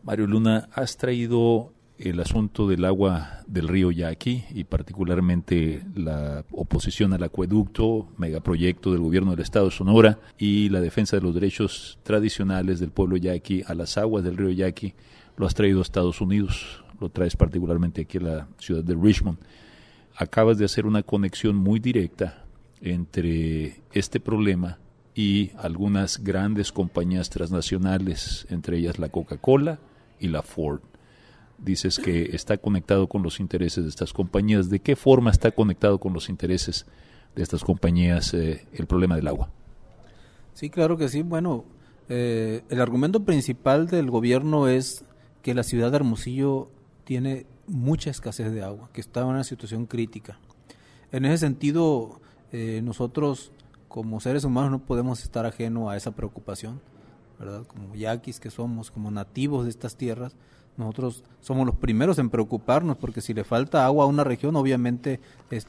Mario Luna, has traído el asunto del agua del río Yaqui y particularmente la oposición al acueducto, megaproyecto del gobierno del estado de Sonora, y la defensa de los derechos tradicionales del pueblo yaqui a las aguas del río Yaqui. Lo has traído a Estados Unidos, lo traes particularmente aquí a la ciudad de Richmond. Acabas de hacer una conexión muy directa entre este problema y algunas grandes compañías transnacionales, entre ellas la Coca-Cola y la Ford. Dices que está conectado con los intereses de estas compañías. ¿De qué forma está conectado con los intereses de estas compañías el problema del agua? Sí, claro que sí. Bueno, el argumento principal del gobierno es que la ciudad de Hermosillo tiene mucha escasez de agua, que está en una situación crítica. En ese sentido, nosotros como seres humanos no podemos estar ajeno a esa preocupación, ¿verdad? Como yaquis que somos, como nativos de estas tierras, nosotros somos los primeros en preocuparnos, porque si le falta agua a una región, obviamente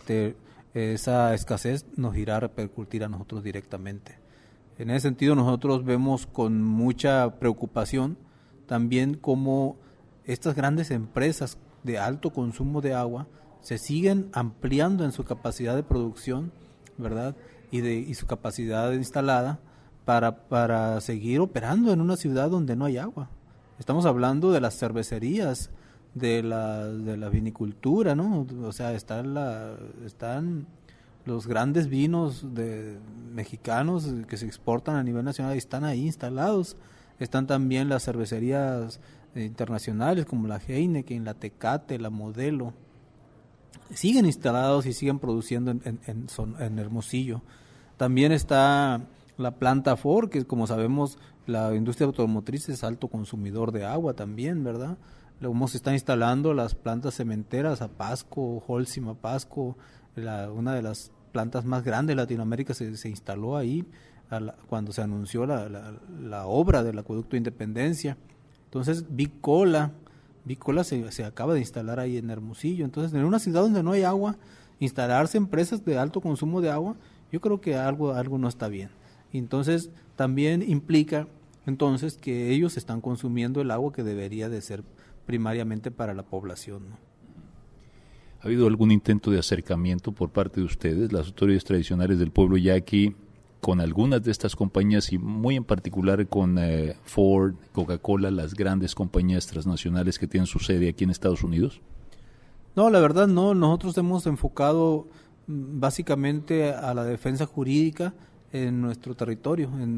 esa escasez nos irá a repercutir a nosotros directamente. En ese sentido, nosotros vemos con mucha preocupación también cómo estas grandes empresas de alto consumo de agua se siguen ampliando en su capacidad de producción, ¿verdad? Y su capacidad instalada para seguir operando en una ciudad donde no hay agua. Estamos hablando de las cervecerías, de la vinicultura, ¿no? O sea, están los grandes vinos mexicanos que se exportan a nivel nacional, están ahí instalados. Están también las cervecerías internacionales como la Heineken, la Tecate, la Modelo. Siguen instalados y siguen produciendo en Hermosillo. También está la planta Ford, que como sabemos la industria automotriz es alto consumidor de agua también, ¿verdad? Luego se están instalando las plantas cementeras Apasco, Holcim Apasco, una de las plantas más grandes de Latinoamérica se instaló ahí cuando se anunció la obra del acueducto Independencia. Entonces Big Cola se acaba de instalar ahí en Hermosillo. Entonces, en una ciudad donde no hay agua, instalarse empresas de alto consumo de agua, yo creo que algo no está bien. Entonces, también implica entonces que ellos están consumiendo el agua que debería de ser primariamente para la población, ¿no? ¿Ha habido algún intento de acercamiento por parte de ustedes, las autoridades tradicionales del pueblo yaqui, con algunas de estas compañías y muy en particular con Ford, Coca-Cola, las grandes compañías transnacionales que tienen su sede aquí en Estados Unidos? No, la verdad no. Nosotros hemos enfocado básicamente a la defensa jurídica en nuestro territorio, en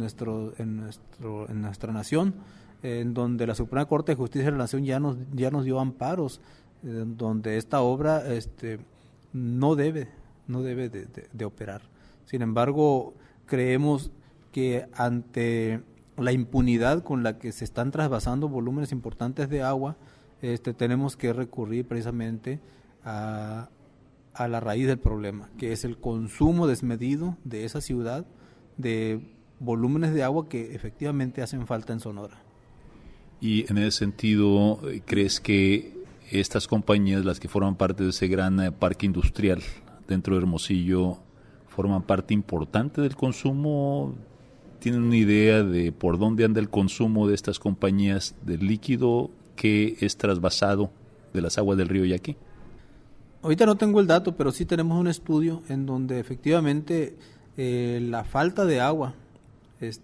nuestra nación, en donde la Suprema Corte de Justicia de la Nación ya nos dio amparos, donde esta obra no debe de operar. Sin embargo, creemos que ante la impunidad con la que se están trasvasando volúmenes importantes de agua, tenemos que recurrir precisamente a la raíz del problema, que es el consumo desmedido de esa ciudad de volúmenes de agua que efectivamente hacen falta en Sonora. Y en ese sentido, ¿crees que estas compañías, las que forman parte de ese gran parque industrial dentro de Hermosillo, forman parte importante del consumo? ¿Tienen una idea de por dónde anda el consumo de estas compañías del líquido que es trasvasado de las aguas del río Yaqui? Ahorita no tengo el dato, pero sí tenemos un estudio en donde efectivamente la falta de agua es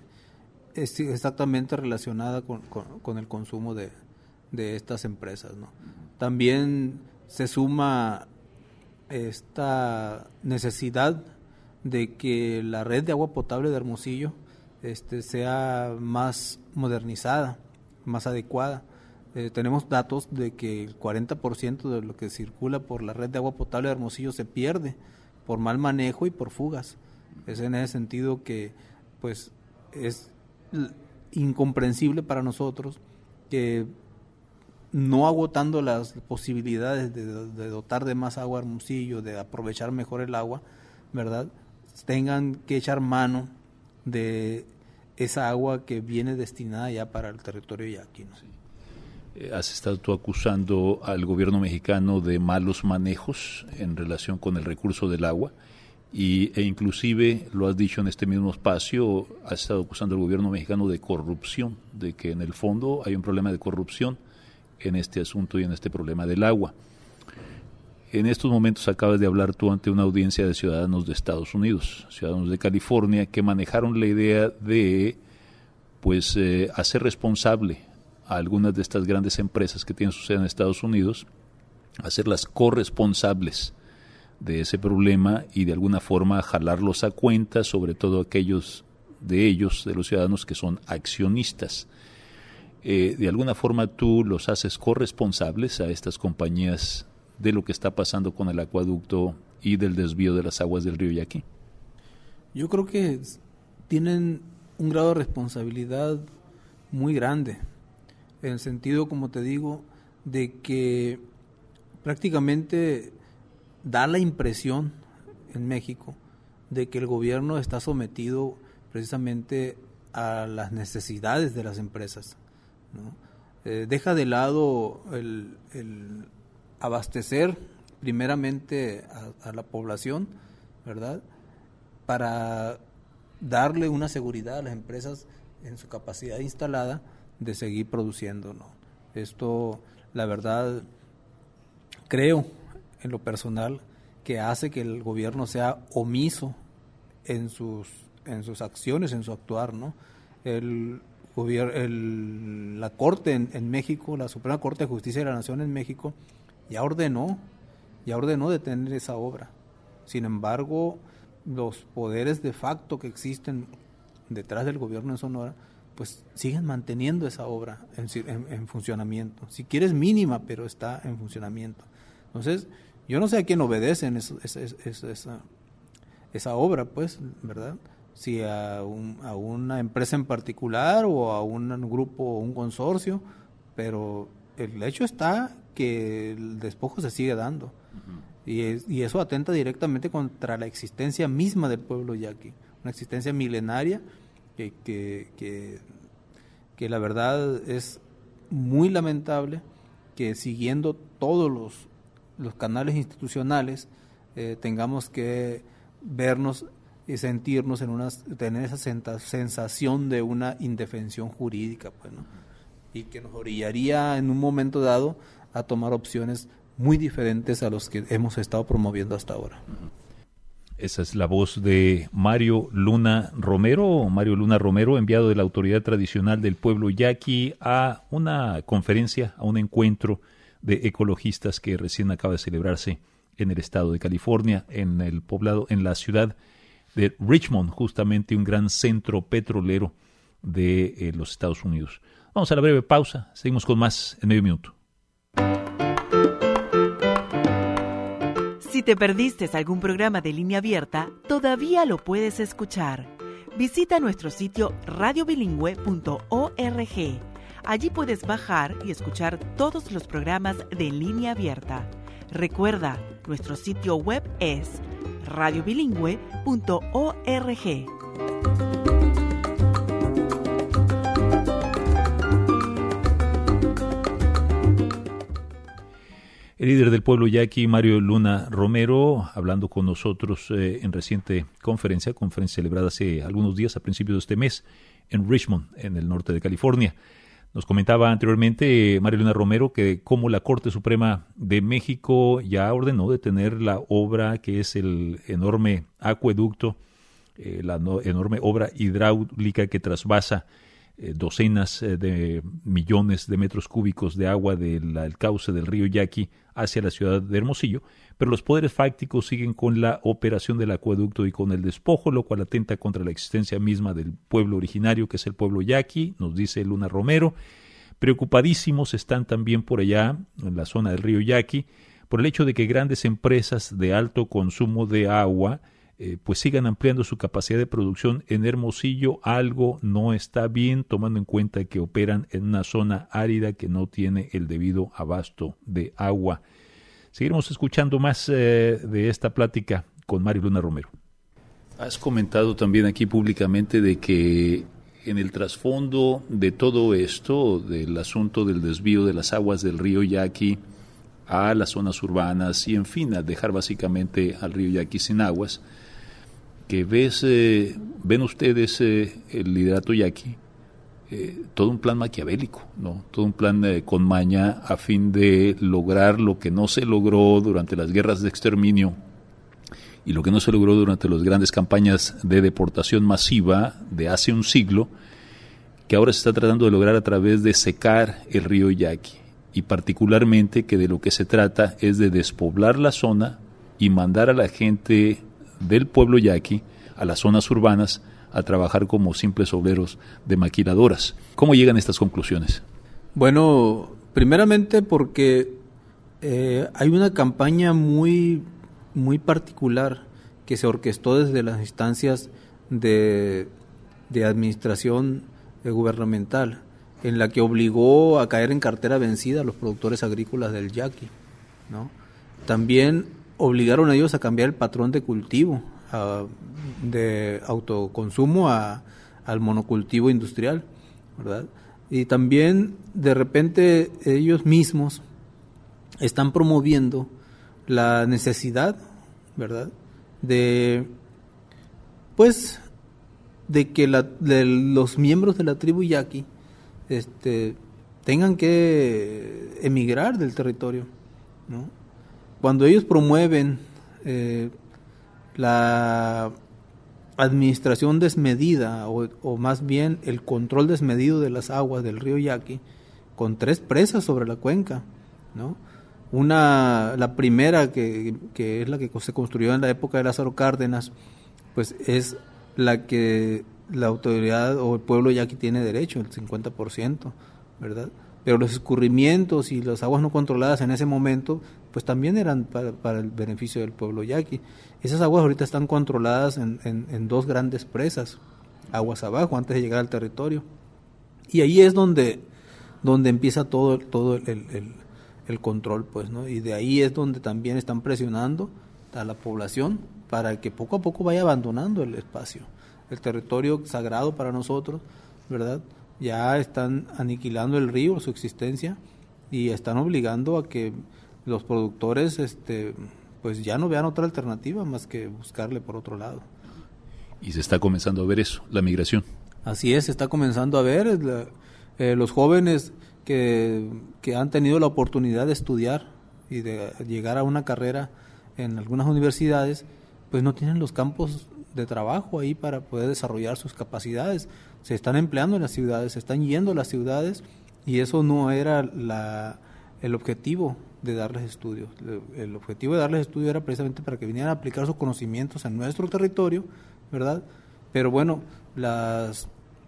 exactamente relacionada con el consumo de estas empresas, ¿no? También se suma esta necesidad de que la red de agua potable de Hermosillo sea más modernizada, más adecuada. Tenemos datos de que el 40% de lo que circula por la red de agua potable de Hermosillo se pierde por mal manejo y por fugas. Es en ese sentido que pues es incomprensible para nosotros que no agotando las posibilidades de dotar de más agua a Hermosillo, de aprovechar mejor el agua, ¿verdad?, tengan que echar mano de esa agua que viene destinada ya para el territorio yaqui, ¿no? Sí. ¿Has estado tú acusando al gobierno mexicano de malos manejos en relación con el recurso del agua? e inclusive, lo has dicho en este mismo espacio, has estado acusando al gobierno mexicano de corrupción, de que en el fondo hay un problema de corrupción en este asunto y en este problema del agua. En estos momentos acabas de hablar tú ante una audiencia de ciudadanos de Estados Unidos, ciudadanos de California, que manejaron la idea de hacer responsable a algunas de estas grandes empresas que tienen su sede en Estados Unidos, hacerlas corresponsables de ese problema y de alguna forma jalarlos a cuenta, sobre todo aquellos de los ciudadanos que son accionistas. De alguna forma tú los haces corresponsables a estas compañías de lo que está pasando con el acueducto y del desvío de las aguas del río Yaqui. Yo creo que tienen un grado de responsabilidad muy grande, en el sentido, como te digo, de que prácticamente da la impresión en México de que el gobierno está sometido precisamente a las necesidades de las empresas, ¿no? Deja de lado el abastecer primeramente a la población, ¿verdad?, para darle una seguridad a las empresas en su capacidad instalada de seguir produciendo, ¿no? Esto, la verdad, creo en lo personal que hace que el gobierno sea omiso en sus acciones, en su actuar, ¿no? La Corte en México, la Suprema Corte de Justicia de la Nación en México, ya ordenó detener esa obra. Sin embargo, los poderes de facto que existen detrás del gobierno en Sonora, pues siguen manteniendo esa obra en funcionamiento. Si quieres mínima, pero está en funcionamiento. Entonces, yo no sé a quién obedecen esa obra, pues, ¿verdad? Si a una empresa en particular o a un grupo o un consorcio, pero el hecho está que el despojo se sigue dando. Uh-huh. Y eso atenta directamente contra la existencia misma del pueblo yaqui, una existencia milenaria que la verdad es muy lamentable que, siguiendo todos los canales institucionales, tengamos que vernos y sentirnos tener esa sensación de una indefensión jurídica, pues, ¿no? Y que nos orillaría en un momento dado a tomar opciones muy diferentes a los que hemos estado promoviendo hasta ahora. Esa es la voz de Mario Luna Romero, enviado de la Autoridad Tradicional del Pueblo Yaqui a una conferencia, a un encuentro de ecologistas que recién acaba de celebrarse en el estado de California, en la ciudad de Richmond, justamente un gran centro petrolero de los Estados Unidos. Vamos a la breve pausa, seguimos con más en medio minuto. Si te perdiste algún programa de Línea Abierta, todavía lo puedes escuchar. Visita nuestro sitio radiobilingüe.org. Allí puedes bajar y escuchar todos los programas de Línea Abierta. Recuerda, nuestro sitio web es radiobilingüe.org. El líder del pueblo yaqui, Mario Luna Romero, hablando con nosotros en reciente conferencia celebrada hace algunos días, a principios de este mes, en Richmond, en el norte de California. Nos comentaba anteriormente Mario Luna Romero que como la Corte Suprema de México ya ordenó detener la obra que es el enorme acueducto, la enorme obra hidráulica que trasvasa docenas de millones de metros cúbicos de agua del cauce del río Yaqui hacia la ciudad de Hermosillo, pero los poderes fácticos siguen con la operación del acueducto y con el despojo, lo cual atenta contra la existencia misma del pueblo originario, que es el pueblo yaqui, nos dice Luna Romero. Preocupadísimos están también por allá, en la zona del río Yaqui, por el hecho de que grandes empresas de alto consumo de agua pues sigan ampliando su capacidad de producción en Hermosillo. Algo no está bien, tomando en cuenta que operan en una zona árida que no tiene el debido abasto de agua. Seguiremos escuchando más de esta plática con Mario Luna Romero. Has comentado también aquí públicamente de que en el trasfondo de todo esto, del asunto del desvío de las aguas del río Yaqui a las zonas urbanas y, en fin, a dejar básicamente al río Yaqui sin aguas, que ven ustedes el liderato yaqui, todo un plan maquiavélico, ¿no? Todo un plan con maña a fin de lograr lo que no se logró durante las guerras de exterminio y lo que no se logró durante las grandes campañas de deportación masiva de hace un siglo, que ahora se está tratando de lograr a través de secar el río Yaqui, y particularmente que de lo que se trata es de despoblar la zona y mandar a la gente del pueblo yaqui a las zonas urbanas a trabajar como simples obreros de maquiladoras. ¿Cómo llegan estas conclusiones? Bueno, primeramente porque hay una campaña muy particular que se orquestó desde las instancias de administración gubernamental, en la que obligó a caer en cartera vencida a los productores agrícolas del yaqui, ¿no? También obligaron a ellos a cambiar el patrón de cultivo, de autoconsumo al monocultivo industrial, ¿verdad? Y también de repente ellos mismos están promoviendo la necesidad, ¿verdad?, de que los miembros de la tribu yaqui tengan que emigrar del territorio, ¿no? Cuando ellos promueven la administración desmedida o más bien el control desmedido de las aguas del río Yaqui, con 3 presas sobre la cuenca, ¿no? La primera que es la que se construyó en la época de Lázaro Cárdenas, pues es la que la autoridad o el pueblo yaqui tiene derecho, el 50%, ¿verdad? Pero los escurrimientos y las aguas no controladas en ese momento, pues también eran para el beneficio del pueblo yaqui. Esas aguas ahorita están controladas en 2 grandes presas, aguas abajo, antes de llegar al territorio. Y ahí es donde empieza todo el control, pues, ¿no? Y de ahí es donde también están presionando a la población para que poco a poco vaya abandonando el espacio, el territorio sagrado para nosotros, ¿verdad? Ya están aniquilando el río, su existencia, y están obligando a que los productores pues ya no vean otra alternativa más que buscarle por otro lado. Y se está comenzando a ver eso, la migración. Así es, se está comenzando a ver los jóvenes que han tenido la oportunidad de estudiar y de llegar a una carrera en algunas universidades, pues no tienen los campos de trabajo ahí para poder desarrollar sus capacidades. Se están empleando en las ciudades, se están yendo a las ciudades, y eso no era el objetivo de darles estudios. El objetivo de darles estudios era precisamente para que vinieran a aplicar sus conocimientos en nuestro territorio, ¿verdad? Pero bueno, las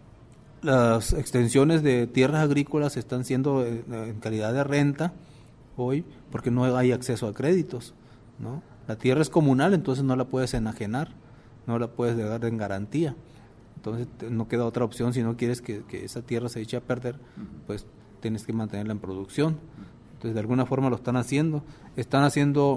extensiones de tierras agrícolas están siendo en calidad de renta hoy porque no hay acceso a créditos, ¿no? La tierra es comunal, entonces no la puedes enajenar, no la puedes dar en garantía. Entonces no queda otra opción. Si no quieres que esa tierra se eche a perder, pues tienes que mantenerla en producción. Entonces de alguna forma lo están haciendo. Están haciendo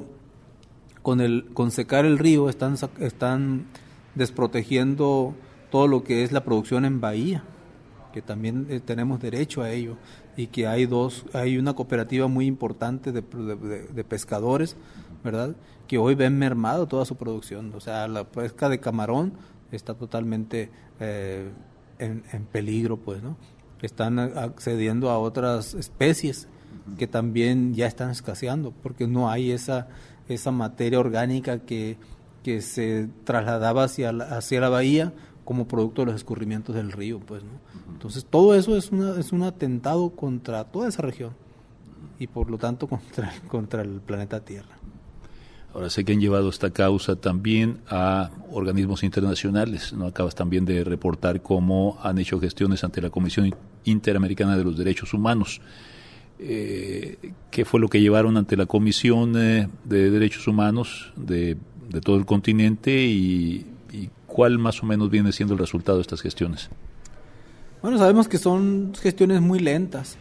con secar el río, están desprotegiendo todo lo que es la producción en bahía, que también tenemos derecho a ello, y que hay una cooperativa muy importante de pescadores, ¿verdad?, que hoy ven mermado toda su producción. O sea, la pesca de camarón está totalmente en peligro, pues, ¿no? Están accediendo a otras especies que también ya están escaseando, porque no hay esa materia orgánica que se trasladaba hacia la bahía como producto de los escurrimientos del río, pues, ¿no? Entonces todo eso es un atentado contra toda esa región y por lo tanto contra el planeta Tierra. Ahora sé que han llevado esta causa también a organismos internacionales, ¿no? Acabas también de reportar cómo han hecho gestiones ante la Comisión Interamericana de los Derechos Humanos. ¿Qué fue lo que llevaron ante la Comisión de Derechos Humanos de todo el continente y cuál más o menos viene siendo el resultado de estas gestiones? Bueno, sabemos que son gestiones muy lentas,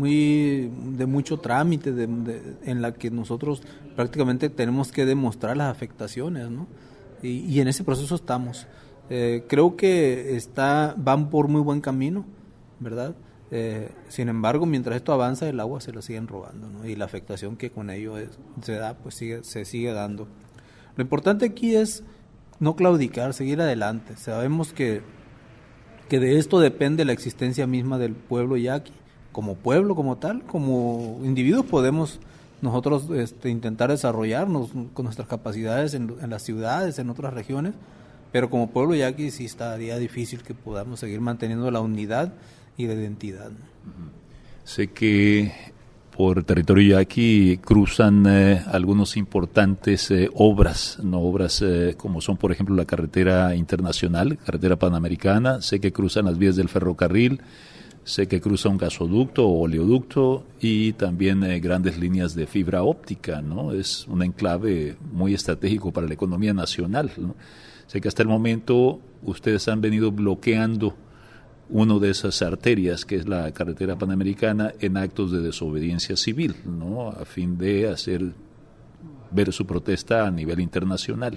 de mucho trámite, en la que nosotros prácticamente tenemos que demostrar las afectaciones, ¿no? Y en ese proceso estamos. Creo que van por muy buen camino, ¿verdad? Sin embargo, mientras esto avanza, el agua se la siguen robando, ¿no? Y la afectación que con ello se da, pues se sigue dando. Lo importante aquí es no claudicar, seguir adelante. Sabemos que de esto depende la existencia misma del pueblo yaqui. Como pueblo, como tal, como individuos podemos nosotros intentar desarrollarnos con nuestras capacidades en las ciudades, en otras regiones, pero como pueblo yaqui sí estaría difícil que podamos seguir manteniendo la unidad y la identidad, ¿no? Sé que por territorio yaqui cruzan algunos importantes obras, no obras como son por ejemplo la carretera internacional, carretera panamericana. Sé que cruzan las vías del ferrocarril, sé que cruza un gasoducto o oleoducto y también grandes líneas de fibra óptica, ¿no? Es un enclave muy estratégico para la economía nacional, ¿no? Sé que hasta el momento ustedes han venido bloqueando una de esas arterias, que es la carretera panamericana, en actos de desobediencia civil, ¿no? A fin de hacer ver su protesta a nivel internacional.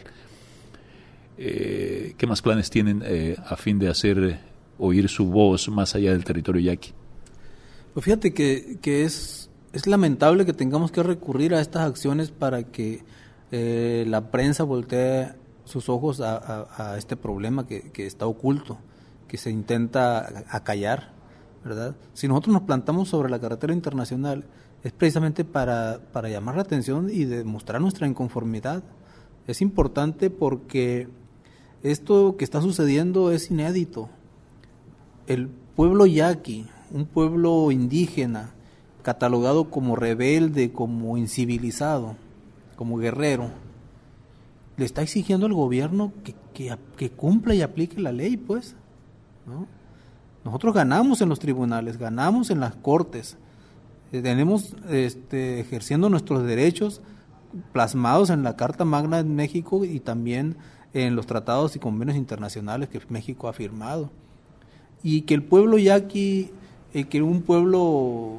¿Qué más planes tienen a fin de hacer oír su voz más allá del territorio yaqui? Pues fíjate que es lamentable que tengamos que recurrir a estas acciones para que la prensa voltee sus ojos a este problema que está oculto, que se intenta acallar, ¿verdad? Si nosotros nos plantamos sobre la carretera internacional es precisamente para llamar la atención y demostrar nuestra inconformidad. Es importante porque esto que está sucediendo es inédito. El pueblo yaqui, un pueblo indígena, catalogado como rebelde, como incivilizado, como guerrero, le está exigiendo al gobierno que cumpla y aplique la ley, pues, ¿no? Nosotros ganamos en los tribunales, ganamos en las cortes, tenemos ejerciendo nuestros derechos plasmados en la Carta Magna de México y también en los tratados y convenios internacionales que México ha firmado. Y que el pueblo yaqui, que un pueblo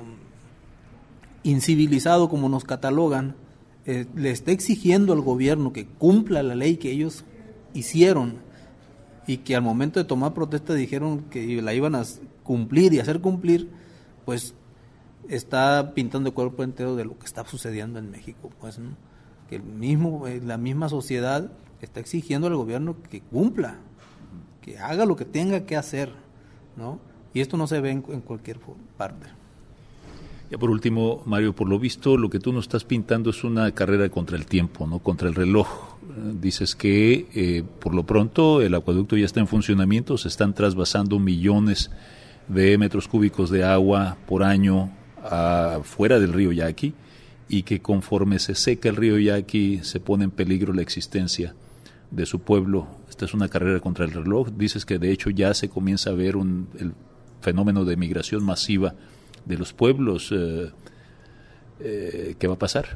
incivilizado como nos catalogan, le está exigiendo al gobierno que cumpla la ley que ellos hicieron y que al momento de tomar protesta dijeron que la iban a cumplir y hacer cumplir, pues está pintando el cuerpo entero de lo que está sucediendo en México, pues, ¿no? Que la misma sociedad está exigiendo al gobierno que cumpla, que haga lo que tenga que hacer, ¿no? Y esto no se ve en cualquier parte. Ya por último, Mario, por lo visto, lo que tú nos estás pintando es una carrera contra el tiempo, ¿no? Contra el reloj. Dices que por lo pronto el acueducto ya está en funcionamiento, se están trasvasando millones de metros cúbicos de agua por año fuera del río Yaqui, y que conforme se seca el río Yaqui se pone en peligro la existencia de su pueblo. Esta es una carrera contra el reloj. Dices que de hecho ya se comienza a ver el fenómeno de migración masiva de los pueblos. ¿Qué va a pasar?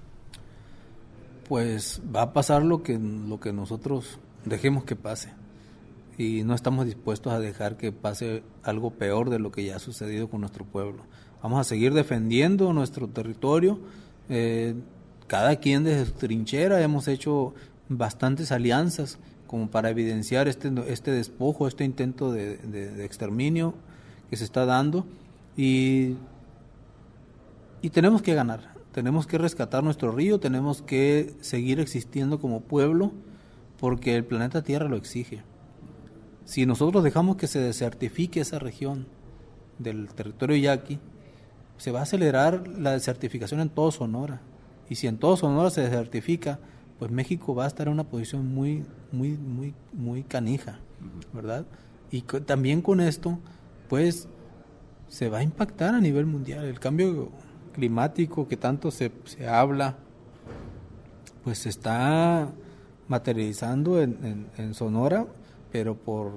Pues va a pasar lo que nosotros dejemos que pase, y no estamos dispuestos a dejar que pase algo peor de lo que ya ha sucedido con nuestro pueblo. Vamos a seguir defendiendo nuestro territorio, cada quien desde su trinchera. Hemos hecho bastantes alianzas como para evidenciar este despojo, este intento de exterminio que se está dando, y tenemos que ganar, tenemos que rescatar nuestro río, tenemos que seguir existiendo como pueblo porque el planeta Tierra lo exige. Si nosotros dejamos que se desertifique esa región del territorio yaqui, se va a acelerar la desertificación en todo Sonora, y si en todo Sonora se desertifica, pues México va a estar en una posición muy, muy, muy, muy canija, ¿verdad? Y también con esto, pues, se va a impactar a nivel mundial. El cambio climático que tanto se habla, pues se está materializando en Sonora, pero por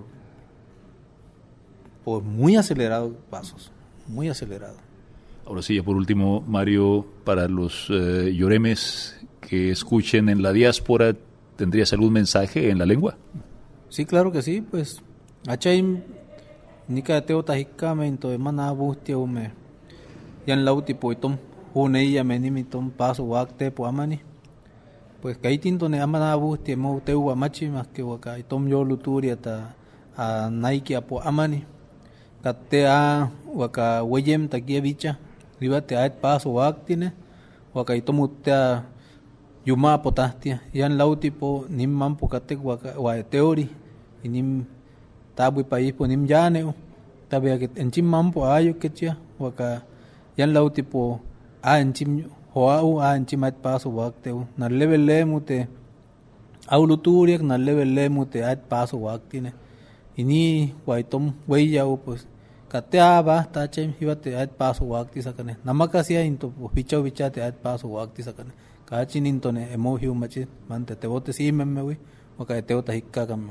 muy acelerados pasos, muy acelerado. Ahora sí, ya por último, Mario, para los yoremes que escuchen en la diáspora, ¿tendrías algún mensaje en la lengua? Sí, claro que sí, pues Achaim Nika teo tajicamento de mana bustia ume yan lauti poitom huneya menimitom paso wakte poamani, pues kaitinto ne amana bustia mo teu amachi más que waka itom yo luturia ta a naiki apo amani katea waka weyem takia bicha ribate ait paso waktine waka itom utea yuma potastia yan lauti po nim mampo katek wa teori inim tabui país po nim yaneo tabe que enchim mampo ayo ketcha waka yan lauti po a enchim hoau a enchim at paso wakteu na level lemute auluturiak na level lemute at paso waktine ini waitom weiyau pues katea basta chem hibate at paso wakti sakane namakasia into bichau bichate at paso wakti sakane kachin intone emo hiumachi mante te bote si memewi waka te bota hikkakam.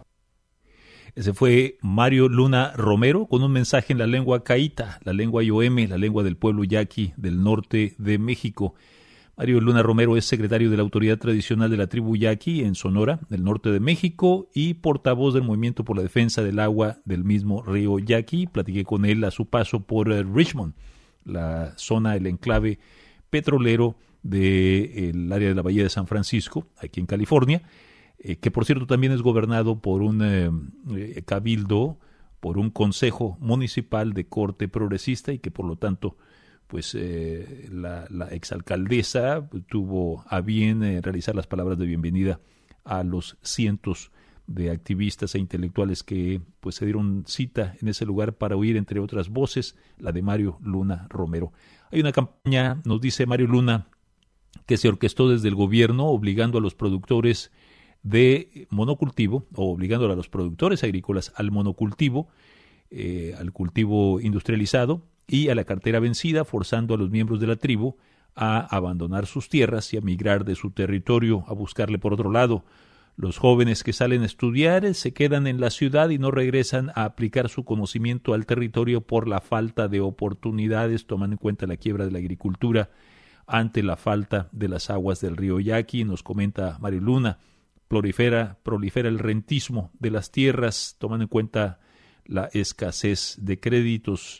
Ese fue Mario Luna Romero con un mensaje en la lengua caíta, la lengua yoeme, la lengua del pueblo yaqui del norte de México. Mario Luna Romero es secretario de la autoridad tradicional de la tribu yaqui en Sonora, del norte de México, y portavoz del Movimiento por la Defensa del Agua del mismo río Yaqui. Platiqué con él a su paso por Richmond, la zona, el enclave petrolero del área de la Bahía de San Francisco, aquí en California, que por cierto también es gobernado por un cabildo, por un consejo municipal de corte progresista y que por lo tanto pues la exalcaldesa tuvo a bien realizar las palabras de bienvenida a los cientos de activistas e intelectuales que pues se dieron cita en ese lugar para oír, entre otras voces, la de Mario Luna Romero. Hay una campaña, nos dice Mario Luna, que se orquestó desde el gobierno obligando a los productores de monocultivo, o obligando a los productores agrícolas al monocultivo, al cultivo industrializado y a la cartera vencida, forzando a los miembros de la tribu a abandonar sus tierras y a migrar de su territorio a buscarle por otro lado. Los jóvenes que salen a estudiar se quedan en la ciudad y no regresan a aplicar su conocimiento al territorio por la falta de oportunidades, tomando en cuenta la quiebra de la agricultura ante la falta de las aguas del río Yaqui. Nos comenta Mario Luna, prolifera el rentismo de las tierras, tomando en cuenta la escasez de créditos.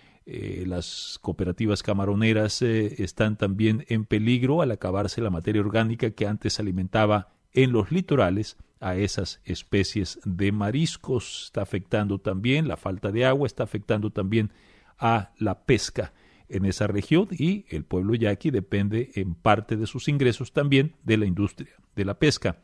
Las cooperativas camaroneras están también en peligro al acabarse la materia orgánica que antes alimentaba en los litorales a esas especies de mariscos. Está afectando también la falta de agua, está afectando también a la pesca en esa región, y el pueblo yaqui depende en parte de sus ingresos también de la industria de la pesca.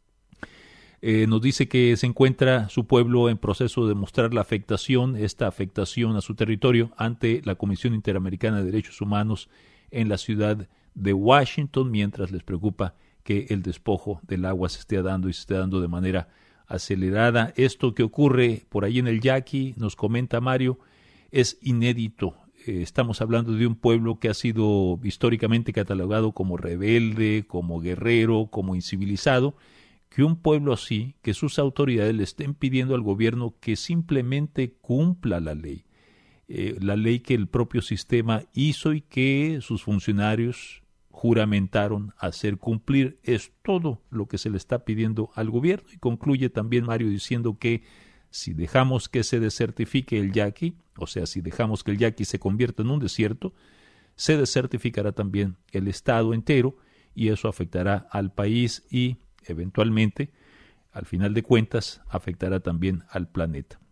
Nos dice que se encuentra su pueblo en proceso de mostrar esta afectación a su territorio ante la Comisión Interamericana de Derechos Humanos en la ciudad de Washington, mientras les preocupa que el despojo del agua se esté dando y se esté dando de manera acelerada. Esto que ocurre por ahí en el Yaqui, nos comenta Mario, es inédito. Estamos hablando de un pueblo que ha sido históricamente catalogado como rebelde, como guerrero, como incivilizado. Que un pueblo así, que sus autoridades le estén pidiendo al gobierno que simplemente cumpla la ley que el propio sistema hizo y que sus funcionarios juramentaron hacer cumplir, es todo lo que se le está pidiendo al gobierno. Y concluye también Mario diciendo que si dejamos que se desertifique el Yaqui, o sea, si dejamos que el Yaqui se convierta en un desierto, se desertificará también el estado entero y eso afectará al país y eventualmente, al final de cuentas, afectará también al planeta.